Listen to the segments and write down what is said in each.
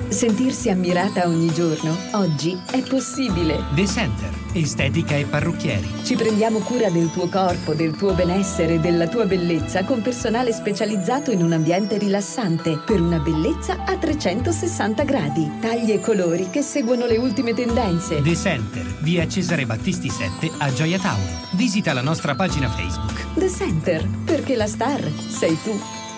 Sentirsi ammirata ogni giorno, oggi è possibile. The Center, estetica e parrucchieri. Ci prendiamo cura del tuo corpo, del tuo benessere, della tua bellezza con personale specializzato in un ambiente rilassante per una bellezza a 360 gradi. Tagli e colori che seguono le ultime tendenze. The Center, via Cesare Battisti 7 a Gioia Tauro. Visita la nostra pagina Facebook. The Center, perché la star sei tu.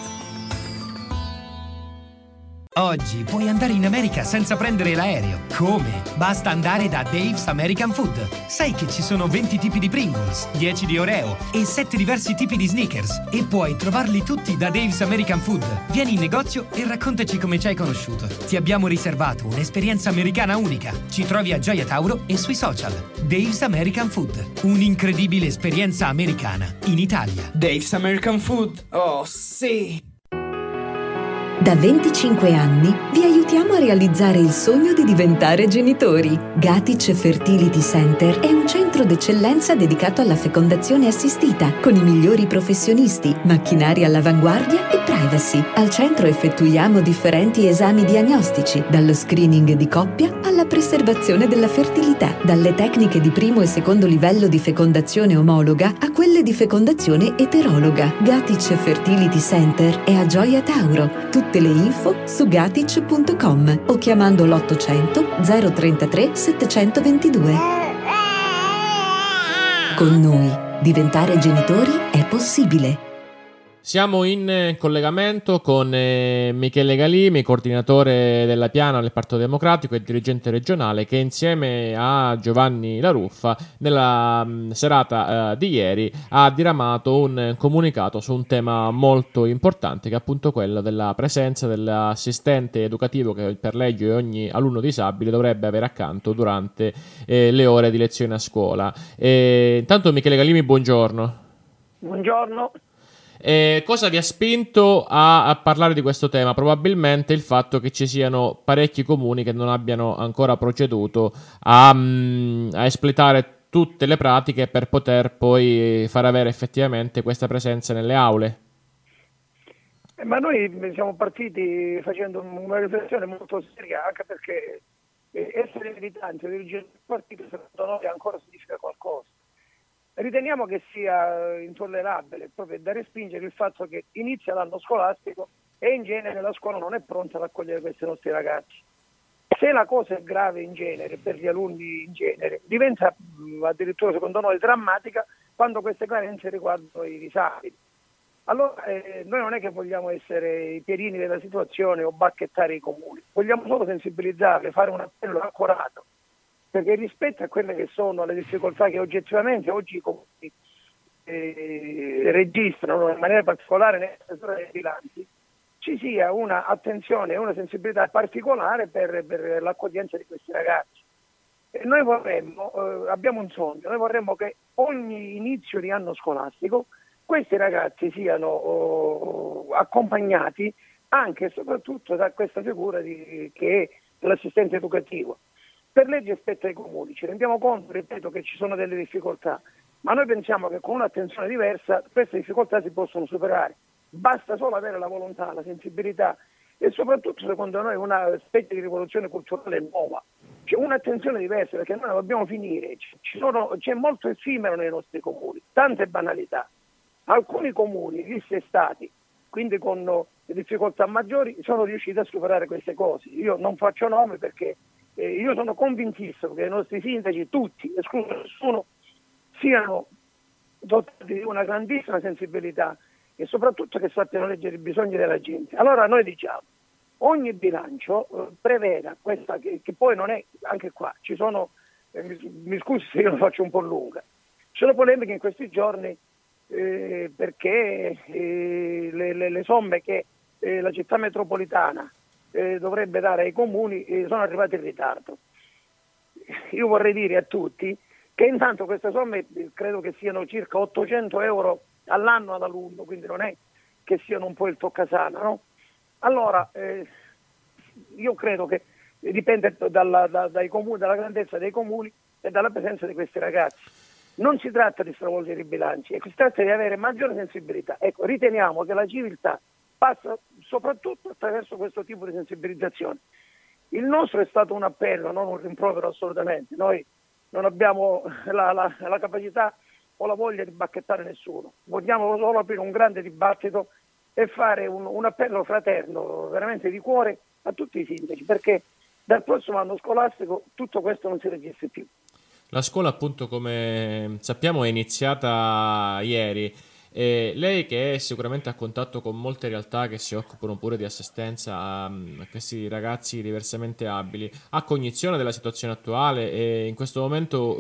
Oggi puoi andare in America senza prendere l'aereo. Come? Basta andare da Dave's American Food. Sai che ci sono 20 tipi di Pringles, 10 di Oreo e 7 diversi tipi di Snickers. E puoi trovarli tutti da Dave's American Food. Vieni in negozio e raccontaci come ci hai conosciuto. Ti abbiamo riservato un'esperienza americana unica. Ci trovi a Gioia Tauro e sui social. Dave's American Food. Un'incredibile esperienza americana in Italia. Dave's American Food. Oh, sì! Da 25 anni vi aiutiamo a realizzare il sogno di diventare genitori. Gatic Fertility Center è un centro d'eccellenza dedicato alla fecondazione assistita, con i migliori professionisti, macchinari all'avanguardia e privacy. Al centro effettuiamo differenti esami diagnostici, dallo screening di coppia alla preservazione della fertilità, dalle tecniche di primo e secondo livello di fecondazione omologa a quelle di fecondazione eterologa. Gatic Fertility Center è a Gioia Tauro. Tutte le info su gatic.com o chiamando l'800 033 722. Con noi diventare genitori è possibile. Siamo in collegamento con Michele Galimi, coordinatore della Piana del Partito Democratico e dirigente regionale, che insieme a Giovanni La Ruffa nella serata di ieri ha diramato un comunicato su un tema molto importante, che è appunto quello della presenza dell'assistente educativo che per legge ogni alunno disabile dovrebbe avere accanto durante le ore di lezione a scuola. Intanto Michele Galimi, buongiorno. Buongiorno. Cosa vi ha spinto a parlare di questo tema? Probabilmente il fatto che ci siano parecchi comuni che non abbiano ancora proceduto a espletare tutte le pratiche per poter poi far avere effettivamente questa presenza nelle aule. Ma noi siamo partiti facendo una riflessione molto seria, anche perché essere militanti o dirigenti del partito secondo noi ancora significa qualcosa. Riteniamo che sia intollerabile proprio da respingere il fatto che inizia l'anno scolastico e in genere la scuola non è pronta ad accogliere questi nostri ragazzi. Se la cosa è grave in genere, per gli alunni in genere, diventa addirittura secondo noi drammatica quando queste carenze riguardano i disabili. Allora noi non è che vogliamo essere i pierini della situazione o bacchettare i comuni, vogliamo solo sensibilizzarli, fare un appello accorato, perché rispetto a quelle che sono le difficoltà che oggettivamente oggi i comuni registrano in maniera particolare nel settore dei bilanci, ci sia una attenzione e una sensibilità particolare per l'accoglienza di questi ragazzi. E noi vorremmo, abbiamo un sogno, noi vorremmo che ogni inizio di anno scolastico questi ragazzi siano accompagnati anche e soprattutto da questa figura che è l'assistente educativo. Per legge spetta ai comuni, ci rendiamo conto, ripeto, che ci sono delle difficoltà, ma noi pensiamo che con un'attenzione diversa queste difficoltà si possono superare. Basta solo avere la volontà, la sensibilità e soprattutto, secondo noi, una specie di rivoluzione culturale nuova. C'è un'attenzione diversa, perché noi non dobbiamo finire. C'è molto effimero nei nostri comuni, tante banalità. Alcuni comuni dissestati, quindi con difficoltà maggiori, sono riusciti a superare queste cose. Io non faccio nome perché io sono convintissimo che i nostri sindaci, tutti, escluso nessuno, siano dotati di una grandissima sensibilità e soprattutto che sappiano leggere i bisogni della gente. Allora noi diciamo, ogni bilancio preveda questa, che poi non è, anche qua, ci sono, mi scusi se io lo faccio un po' lunga, ci sono polemiche in questi giorni perché le somme che la città metropolitana dovrebbe dare ai comuni sono arrivati in ritardo. Io vorrei dire a tutti che intanto queste somme credo che siano circa 800 euro all'anno ad alunno, quindi non è che siano un po' il toccasana, no? Allora io credo che dipende dai comuni, dalla grandezza dei comuni e dalla presenza di questi ragazzi. Non si tratta di stravolgere i bilanci, si tratta di avere maggiore sensibilità. Ecco, riteniamo che la civiltà passa soprattutto attraverso questo tipo di sensibilizzazione. Il nostro è stato un appello, non un rimprovero assolutamente. Noi non abbiamo la capacità o la voglia di bacchettare nessuno. Vogliamo solo aprire un grande dibattito e fare un appello fraterno, veramente di cuore, a tutti i sindaci, perché dal prossimo anno scolastico tutto questo non si registri più. La scuola, appunto, come sappiamo, è iniziata ieri. E lei, che è sicuramente a contatto con molte realtà che si occupano pure di assistenza a questi ragazzi diversamente abili, ha cognizione della situazione attuale e in questo momento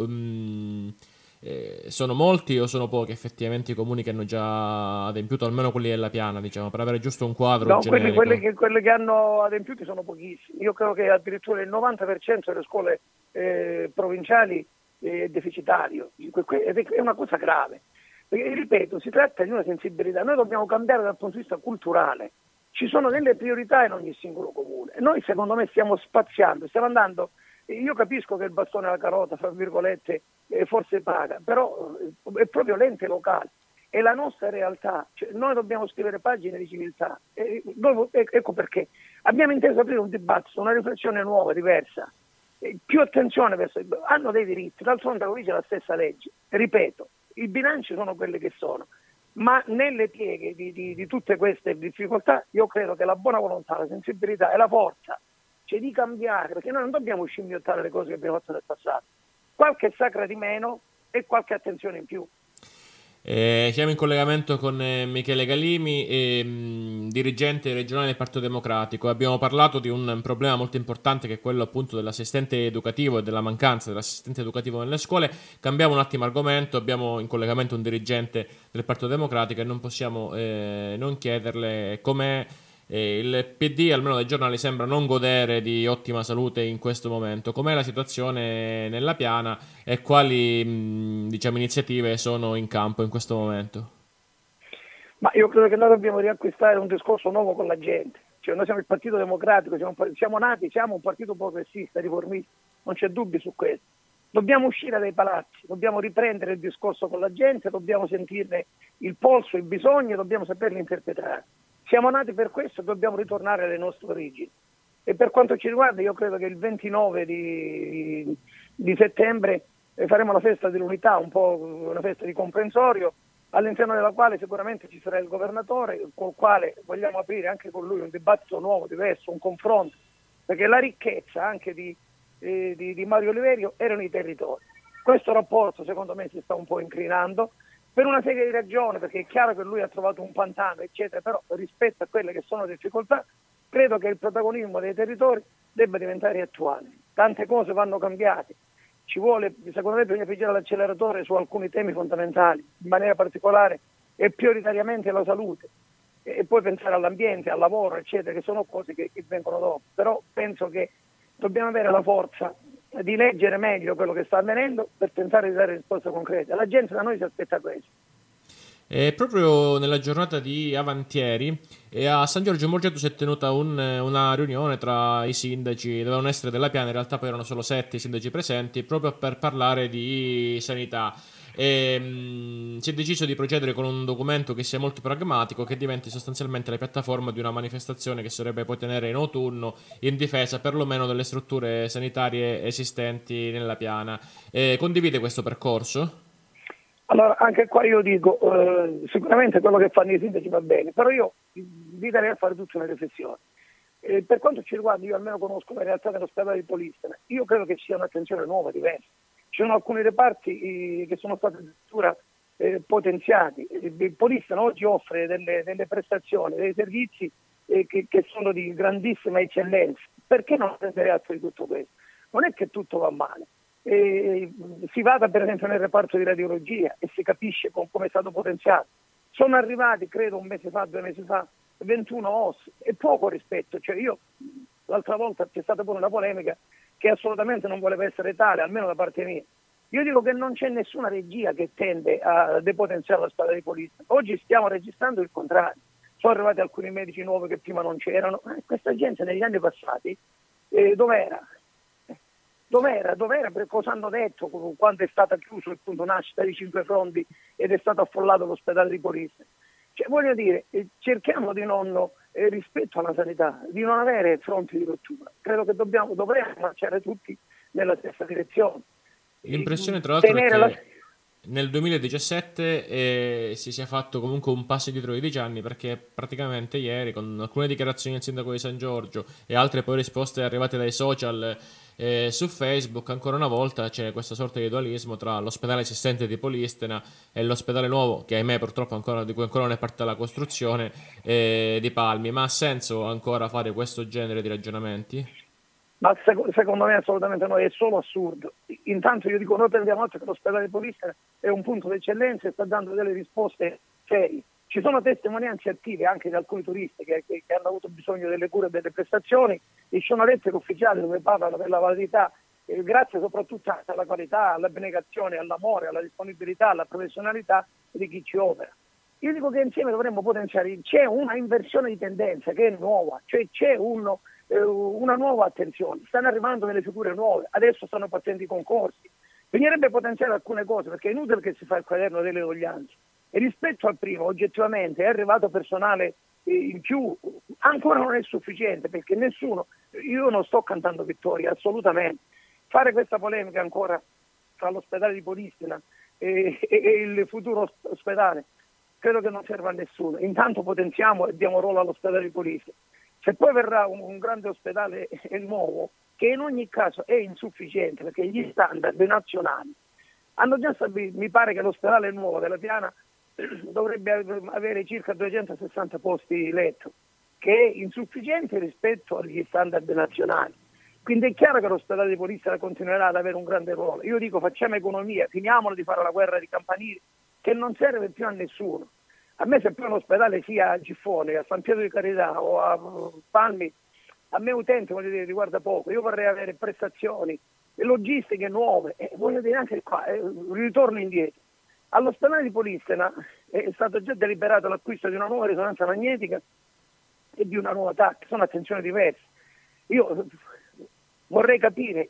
sono molti o sono pochi effettivamente i comuni che hanno già adempiuto, almeno quelli della Piana, diciamo, per avere giusto un quadro No, generico? quelli che hanno adempiuti sono pochissimi. Io credo che addirittura il 90% delle scuole provinciali è deficitario. Ed è una cosa grave. Perché, ripeto, si tratta di una sensibilità. Noi dobbiamo cambiare dal punto di vista culturale. Ci sono delle priorità in ogni singolo comune. Noi, secondo me, stiamo spaziando, stiamo andando. Io capisco che il bastone alla carota, fra virgolette, forse paga, però è proprio l'ente locale. È la nostra realtà, cioè, noi dobbiamo scrivere pagine di civiltà. Ecco perché abbiamo inteso aprire un dibattito, una riflessione nuova, diversa, più attenzione verso hanno dei diritti, d'altronde lo dice la stessa legge. Ripeto, i bilanci sono quelli che sono, ma nelle pieghe di tutte queste difficoltà io credo che la buona volontà, la sensibilità e la forza, cioè di cambiare, perché noi non dobbiamo scimmiottare le cose che abbiamo fatto nel passato, qualche sacra di meno e qualche attenzione in più. Siamo in collegamento con Michele Galimi, dirigente regionale del Partito Democratico. Abbiamo parlato di un problema molto importante che è quello appunto dell'assistente educativo e della mancanza dell'assistente educativo nelle scuole. Cambiamo un attimo argomento, abbiamo in collegamento un dirigente del Partito Democratico e non possiamo non chiederle com'è. Il PD, almeno dai giornali, sembra non godere di ottima salute in questo momento. Com'è la situazione nella Piana e quali diciamo, iniziative sono in campo in questo momento? Ma io credo che noi dobbiamo riacquistare un discorso nuovo con la gente. Cioè, noi siamo il Partito Democratico, siamo un partito progressista, riformista, non c'è dubbio su questo. Dobbiamo uscire dai palazzi, dobbiamo riprendere il discorso con la gente, dobbiamo sentirne il polso, i bisogni, dobbiamo saperli interpretare. Siamo nati per questo e dobbiamo ritornare alle nostre origini. E per quanto ci riguarda, io credo che il 29 di settembre faremo la festa dell'unità, un po' una festa di comprensorio, all'interno della quale sicuramente ci sarà il governatore, col quale vogliamo aprire anche con lui un dibattito nuovo, diverso, un confronto, perché la ricchezza anche di Mario Oliverio erano i territori. Questo rapporto secondo me si sta un po' incrinando per una serie di ragioni, perché è chiaro che lui ha trovato un pantano, eccetera, però rispetto a quelle che sono le difficoltà, credo che il protagonismo dei territori debba diventare attuale. Tante cose vanno cambiate. Ci vuole, secondo me, bisogna pigiare l'acceleratore su alcuni temi fondamentali, in maniera particolare e prioritariamente la salute, e poi pensare all'ambiente, al lavoro, eccetera, che sono cose che vengono dopo. Però penso che dobbiamo avere la forza di leggere meglio quello che sta avvenendo per tentare di dare risposte concrete. La gente da noi si aspetta questo. Proprio nella giornata di avantieri a San Giorgio Morgetto si è tenuta una riunione tra i sindaci, dovevano essere della Piana, in realtà poi erano solo 7 i sindaci presenti, proprio per parlare di sanità. Si è deciso di procedere con un documento che sia molto pragmatico, che diventi sostanzialmente la piattaforma di una manifestazione che si dovrebbe poi tenere in autunno in difesa perlomeno delle strutture sanitarie esistenti nella Piana. Condivide questo percorso? Allora, anche qua io dico, sicuramente quello che fanno i sindaci va bene, però io vi darei a fare tutta una riflessione. Per quanto ci riguarda, io almeno conosco la realtà dell'ospedale di Polistena, io credo che sia un'attenzione nuova, diversa. Ci sono alcuni reparti che sono stati addirittura potenziati. Polistena oggi offre delle prestazioni, dei servizi che sono di grandissima eccellenza. Perché non prendere atto di tutto questo? Non è che tutto va male. Si vada per esempio nel reparto di radiologia e si capisce come è stato potenziato. Sono arrivati, credo 2 mesi fa, 21 OS, è poco rispetto. Cioè io l'altra volta c'è stata pure una polemica che assolutamente non voleva essere tale, almeno da parte mia. Io dico che non c'è nessuna regia che tende a depotenziare la squadra di polizia. Oggi stiamo registrando il contrario. Sono arrivati alcuni medici nuovi che prima non c'erano. Questa gente negli anni passati dov'era? Dov'era? Per cosa hanno detto quando è stato chiuso il punto nascita di Cinque Fronti ed è stato affollato l'ospedale di polizia? Cioè, voglio dire, cerchiamo di non rispetto alla sanità, di non avere fronti di rottura. Credo che dovremmo marciare tutti nella stessa direzione. L'impressione, tra l'altro, è che nel 2017 si sia fatto comunque un passo indietro di 10 anni, perché praticamente ieri, con alcune dichiarazioni del sindaco di San Giorgio e altre poi risposte arrivate dai social su Facebook, ancora una volta c'è questa sorta di dualismo tra l'ospedale esistente di Polistena e l'ospedale nuovo, che ahimè purtroppo di cui ancora non è partita la costruzione, di Palmi. Ma ha senso ancora fare questo genere di ragionamenti? Ma secondo me assolutamente no, è solo assurdo. Intanto io dico, noi prendiamo atto che l'ospedale di Polistena è un punto d'eccellenza e sta dando delle risposte serie. Ci sono testimonianze attive anche di alcuni turisti che hanno avuto bisogno delle cure e delle prestazioni, e ci sono lettere ufficiali dove parlano per la validità, grazie soprattutto alla qualità, all'abnegazione, all'amore, alla disponibilità, alla professionalità di chi ci opera. Io dico che insieme dovremmo potenziare, c'è una inversione di tendenza che è nuova, cioè c'è una nuova attenzione, stanno arrivando delle figure nuove, adesso stanno partendo i concorsi, bisognerebbe potenziare alcune cose, perché è inutile che si fa il quaderno delle eguaglianze, e rispetto al primo oggettivamente è arrivato personale in più, ancora non è sufficiente, perché io non sto cantando vittoria, assolutamente. Fare questa polemica ancora tra l'ospedale di Polistena e il futuro ospedale credo che non serva a nessuno. Intanto potenziamo e diamo ruolo all'ospedale di Polistena. Se poi verrà un grande ospedale nuovo, che in ogni caso è insufficiente, perché gli standard nazionali hanno già stabilito, mi pare che l'ospedale nuovo della Piana dovrebbe avere circa 260 posti letto, che è insufficiente rispetto agli standard nazionali. Quindi è chiaro che l'ospedale di Polistena continuerà ad avere un grande ruolo. Io dico, facciamo economia, finiamola di fare la guerra di campanili, che non serve più a nessuno. A me, se poi un ospedale sia a Giffone, a San Pietro di Carità o a Palmi, a me utente, voglio dire, riguarda poco. Io vorrei avere prestazioni e logistiche nuove, e voglio dire anche qua, ritorno indietro. All'ospedale di Polistena è stato già deliberato l'acquisto di una nuova risonanza magnetica e di una nuova TAC, sono attenzioni diverse. Io vorrei capire,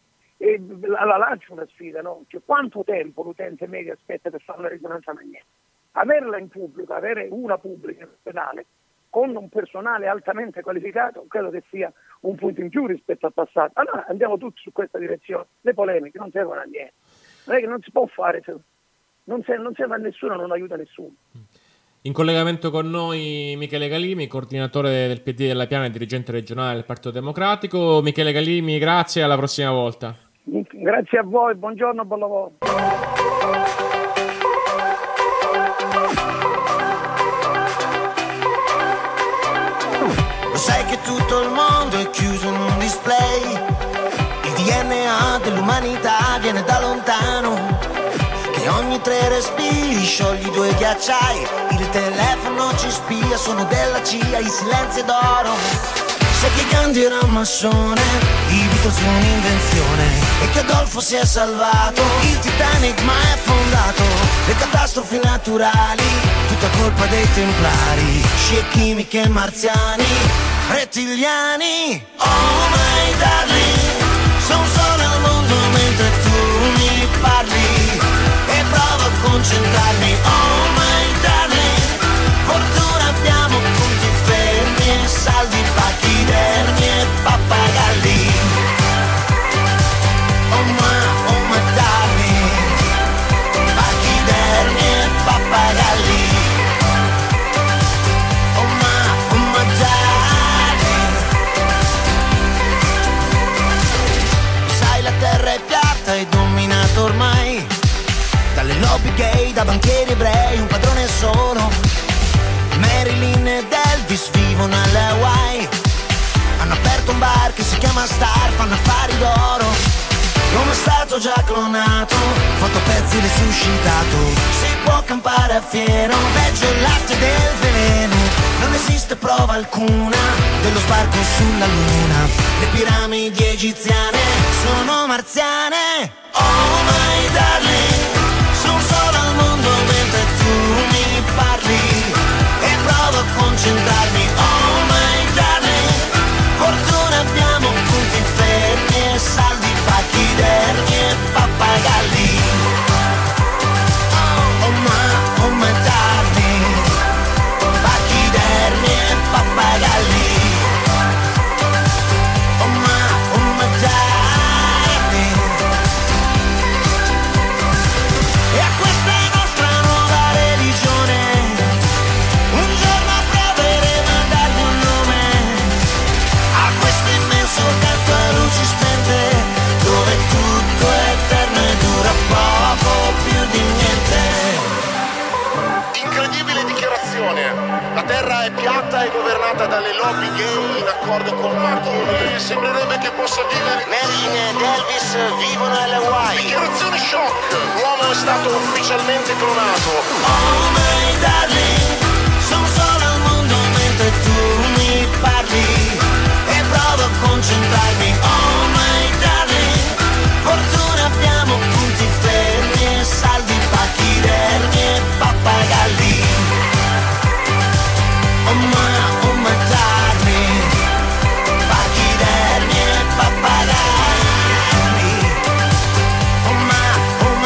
la lancio una sfida, no? Cioè, quanto tempo l'utente medio aspetta per fare una risonanza magnetica? Averla in pubblico, avere una pubblica in ospedale con un personale altamente qualificato, credo che sia un punto in più rispetto al passato. Allora andiamo tutti su questa direzione. Le polemiche non servono a niente. Non è che non si può fare, non serve a nessuno, non aiuta nessuno. In collegamento con noi Michele Galimi, coordinatore del PD della Piana e dirigente regionale del Partito Democratico. Michele Galimi, grazie, alla prossima volta. Grazie a voi, buongiorno, buon lavoro. Lo sai che tutto il mondo è chiuso in un display, il DNA dell'umanità viene da lontano, che ogni 3 respiri sciogli 2 ghiacciai, il telefono ci spia, sono della CIA, i silenzi d'oro. Sai che Gandhi era un massone, i Beatles un'invenzione, e che Adolfo si è salvato, il Titanic mai affondato, le catastrofi naturali, tutta colpa dei templari, scie chimiche marziani, rettiliani. Oh my darling, sono solo al mondo mentre tu mi parli, e provo a concentrarmi. Oh my darling, fortuna abbiamo, punti fermi e saldi, pachidermi e pappagalli. Oh my darling, pachidermi e pappagalli. Oh my darling. Sai, la terra è piatta e dominata ormai dalle lobby gay, da banchieri ebrei, un padrone solo. Marilyn ed Elvis vivono alle Hawaii, hanno aperto un bar che si chiama Star, fanno affari d'oro. L'uomo è stato già clonato, fotopezzi resuscitato. Si può campare a fieno, peggio il latte del veleno. Non esiste prova alcuna dello sbarco sulla luna. Le piramidi egiziane sono marziane. Oh my darling, sono solo al mondo mentre tu mi parli, e provo a concentrarmi. Oh my darling, fortuna abbiamo, punti fermi e saldi, pachidermi e pappagalli. Oh my darling, pachidermi e pappagalli. dalle lobby gay in accordo con Martini. Sembrerebbe che possa vivere. Marilyn ed Elvis vivono alle Hawaii. Dichiarazione shock. L'uomo è stato ufficialmente clonato. Oh my darling, sono solo al mondo mentre tu mi parli e provo a concentrarmi. Oh my darling, fortuna abbiamo punti fermi e salvi pachidermi e pappagalli. Oh my darling, pachidermi e pappagalli. Oh my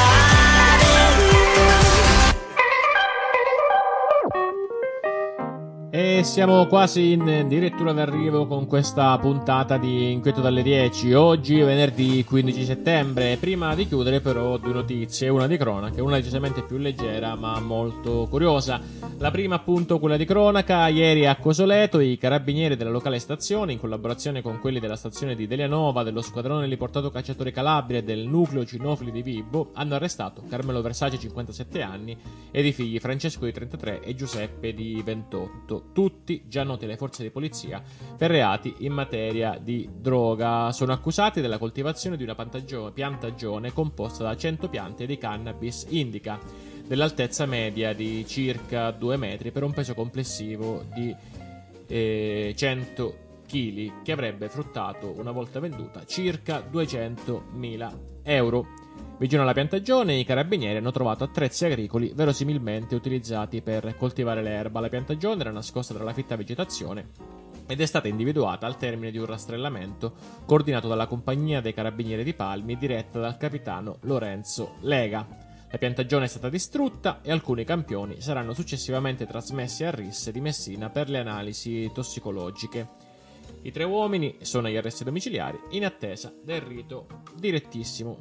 darling. E siamo quasi in dirittura d'arrivo con questa puntata di Inquieto dalle 10. Oggi è venerdì 15 settembre. Prima di chiudere però due notizie, una di cronaca e una decisamente più leggera ma molto curiosa. La prima appunto quella di cronaca. Ieri a Cosoleto i carabinieri della locale stazione, in collaborazione con quelli della stazione di Delianova, dello squadrone riportato cacciatori Calabria e del nucleo cinofili di Vibo, hanno arrestato Carmelo Versace 57 anni ed i figli Francesco di 33 e Giuseppe di 28, tutti già noti alle forze di polizia per reati in materia di droga. Sono accusati della coltivazione di una piantagione composta da 100 piante di cannabis indica dell'altezza media di circa 2 metri per un peso complessivo di 100 kg, che avrebbe fruttato, una volta venduta, circa 200.000 euro. Vicino alla piantagione i carabinieri hanno trovato attrezzi agricoli verosimilmente utilizzati per coltivare l'erba. La piantagione era nascosta tra la fitta vegetazione ed è stata individuata al termine di un rastrellamento coordinato dalla compagnia dei carabinieri di Palmi diretta dal capitano Lorenzo Lega. La piantagione è stata distrutta e alcuni campioni saranno successivamente trasmessi a RIS di Messina per le analisi tossicologiche. I 3 uomini sono agli arresti domiciliari in attesa del rito direttissimo.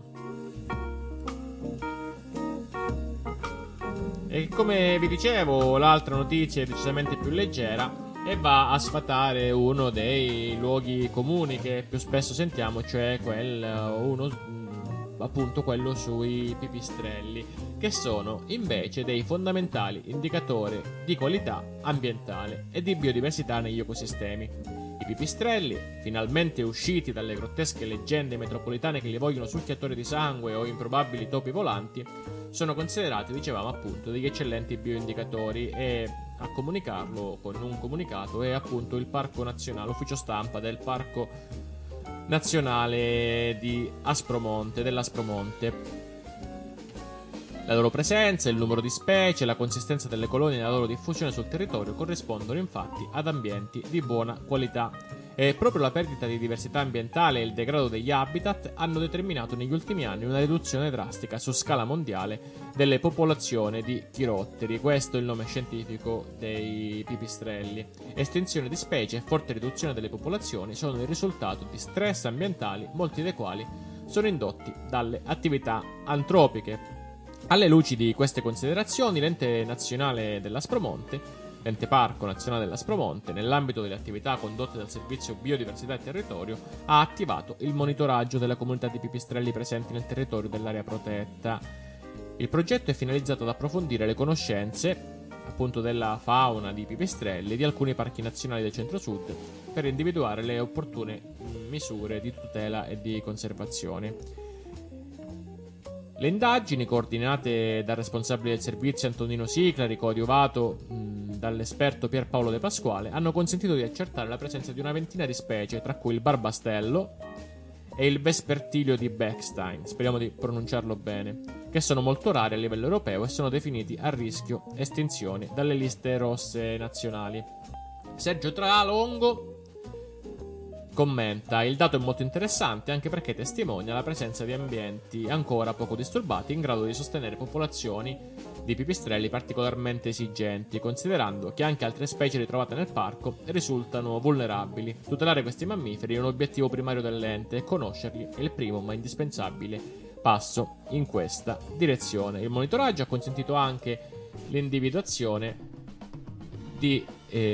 E come vi dicevo, l'altra notizia è decisamente più leggera e va a sfatare uno dei luoghi comuni che più spesso sentiamo, cioè appunto quello sui pipistrelli, che sono invece dei fondamentali indicatori di qualità ambientale e di biodiversità negli ecosistemi. I pipistrelli, finalmente usciti dalle grottesche leggende metropolitane che li vogliono succhiatori di sangue o improbabili topi volanti, sono considerati, dicevamo appunto, degli eccellenti bioindicatori, e a comunicarlo con un comunicato è appunto il Parco Nazionale, ufficio stampa del Parco Nazionale di dell'Aspromonte. La loro presenza, il numero di specie, la consistenza delle colonie e la loro diffusione sul territorio corrispondono infatti ad ambienti di buona qualità. E proprio la perdita di diversità ambientale e il degrado degli habitat hanno determinato negli ultimi anni una riduzione drastica su scala mondiale delle popolazioni di chirotteri. Questo è il nome scientifico dei pipistrelli. Estinzione di specie e forte riduzione delle popolazioni sono il risultato di stress ambientali, molti dei quali sono indotti dalle attività antropiche. Alle luci di queste considerazioni, l'ente nazionale dell'Aspromonte, l'ente Parco Nazionale dell'Aspromonte, nell'ambito delle attività condotte dal Servizio Biodiversità e Territorio, ha attivato il monitoraggio della comunità di pipistrelli presenti nel territorio dell'area protetta. Il progetto è finalizzato ad approfondire le conoscenze appunto della fauna di pipistrelli di alcuni parchi nazionali del centro-sud per individuare le opportune misure di tutela e di conservazione. Le indagini, coordinate dal responsabile del servizio Antonino Siclari, coadiuvato dall'esperto Pierpaolo De Pasquale, hanno consentito di accertare la presenza di una ventina di specie, tra cui il barbastello e il vespertilio di Bechstein, speriamo di pronunciarlo bene, che sono molto rari a livello europeo e sono definiti a rischio estinzione dalle liste rosse nazionali. Sergio Tralongo commenta: il dato è molto interessante anche perché testimonia la presenza di ambienti ancora poco disturbati in grado di sostenere popolazioni di pipistrelli particolarmente esigenti, considerando che anche altre specie ritrovate nel parco risultano vulnerabili. Tutelare questi mammiferi è un obiettivo primario dell'ente e conoscerli è il primo ma indispensabile passo in questa direzione. Il monitoraggio ha consentito anche l'individuazione di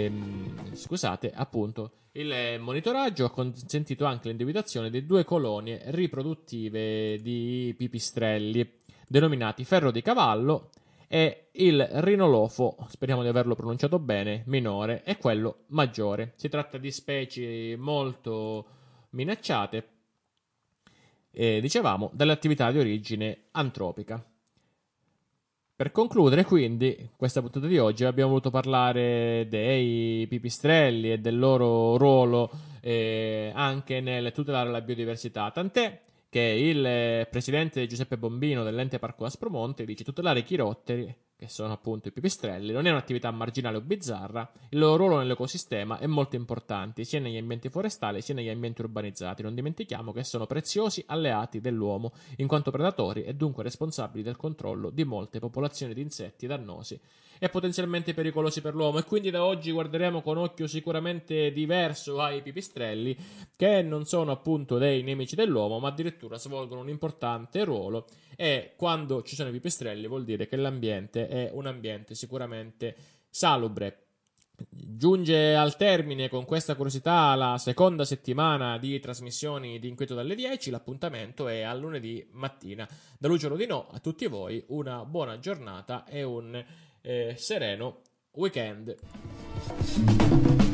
il monitoraggio ha consentito anche l'individuazione di 2 colonie riproduttive di pipistrelli denominati ferro di cavallo e il rinolofo, speriamo di averlo pronunciato bene, minore, è quello maggiore. Si tratta di specie molto minacciate, dicevamo, dalle attività di origine antropica. Per concludere, quindi, questa puntata di oggi abbiamo voluto parlare dei pipistrelli e del loro ruolo anche nel tutelare la biodiversità, tant'è che il presidente Giuseppe Bombino dell'ente Parco Aspromonte dice: tutelare i chirotteri, che sono appunto i pipistrelli, non è un'attività marginale o bizzarra, il loro ruolo nell'ecosistema è molto importante sia negli ambienti forestali sia negli ambienti urbanizzati. Non dimentichiamo che sono preziosi alleati dell'uomo in quanto predatori e dunque responsabili del controllo di molte popolazioni di insetti dannosi e potenzialmente pericolosi per l'uomo, e quindi da oggi guarderemo con occhio sicuramente diverso ai pipistrelli, che non sono appunto dei nemici dell'uomo ma addirittura svolgono un importante ruolo, e quando ci sono i pipistrelli vuol dire che l'ambiente è un ambiente sicuramente salubre. Giunge al termine con questa curiosità la seconda settimana di trasmissioni di Inquieto dalle 10. L'appuntamento è a lunedì mattina. Da Lucio Rodinò a tutti voi una buona giornata e un sereno weekend.